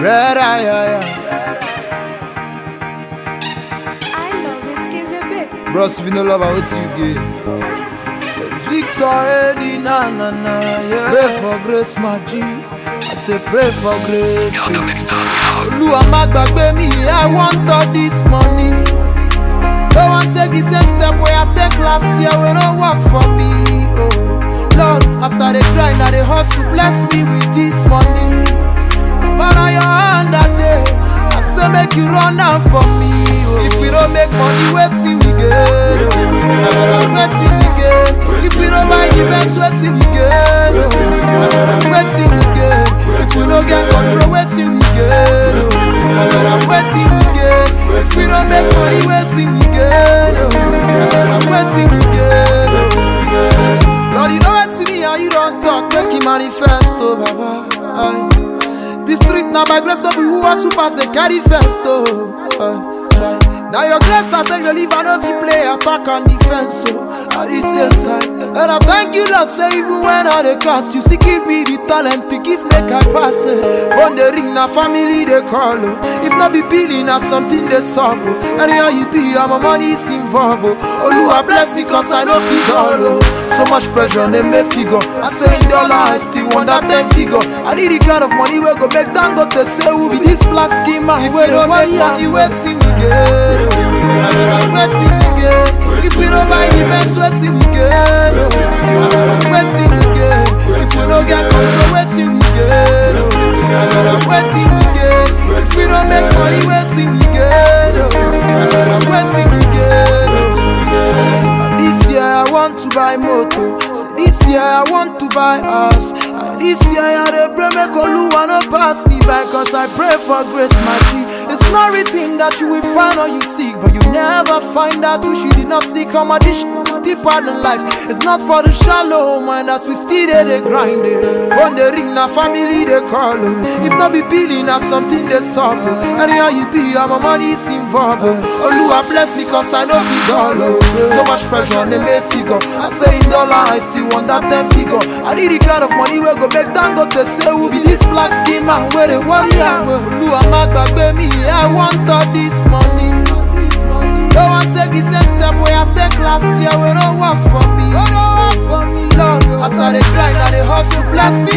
Red eye. I love this kids a bit. Bros, if you no love, I what you get. It's Victor Eddie, na. Yeah. Pray for grace, my G. I say pray for grace. Oluwa má gbàgbé mi, I want all this money. Don't want take the same step where I take last year, we don't work for me. Oh Lord, as I dey grind, I dey hustle, bless me with this money. But on your hand that day, I say make you run out for me. Oh. If we don't make money, wetin we get? Wetin we get? If we don't buy the best, wetin we get? Wetin we get? If we don't get control, wetin we get? Wetin we get? If we don't make money, wetin we get? Wetin we get? Lord, you know wetin me and you don't talk, make you manifest, oh Baba. The street now by grace, no be who are super, they carry first, oh. Now your grace, I take the leave, I know if you play attack and defense, so at the same time. And I thank you, Lord, say even when I the class, you still give me the talent to give, make I pass it. From the ring, now family they call, oh. If not be billing, now something they solve, oh. And here you be, my money is involved, oh. Oluwa bless me, cause I know figure, oh. So much pressure, they may figure. I say in dollar, I still want that 10 figure. I need the kind of money where go make down, go to say who be this black schema. If we don't money, you wait till we get. Wait till we get. If we don't buy the best, wait till we get. Wait till we get. If we don't get control, wait till we get. Wait till we get. If we don't make money, wait till we get. Wait till we get. This year I want to buy motor. This year I want to buy house. This year I dey pray make Oluwa no pass me by, cause I pray for grace, my G. It's not written that you will find or you seek, but you never find out who she did not seek. How much this deeper than life. It's not for the shallow mind that we still they grind it. From the ring, now family they call. If not be billing, now something they solve. And here you be, my money is involved. Oluwa bless me, cause I know figure. So much pressure, they may figure. I say in dollar, I still want that 10 figure. I need the kind of money where go make down, go to say who be this black schema, where they worry. Oluwa má gbàgbé mi, I want all this money. Don't want take the same step where I take last year, we don't work for me. Lord, as I dey grind, I dey hustle, bless me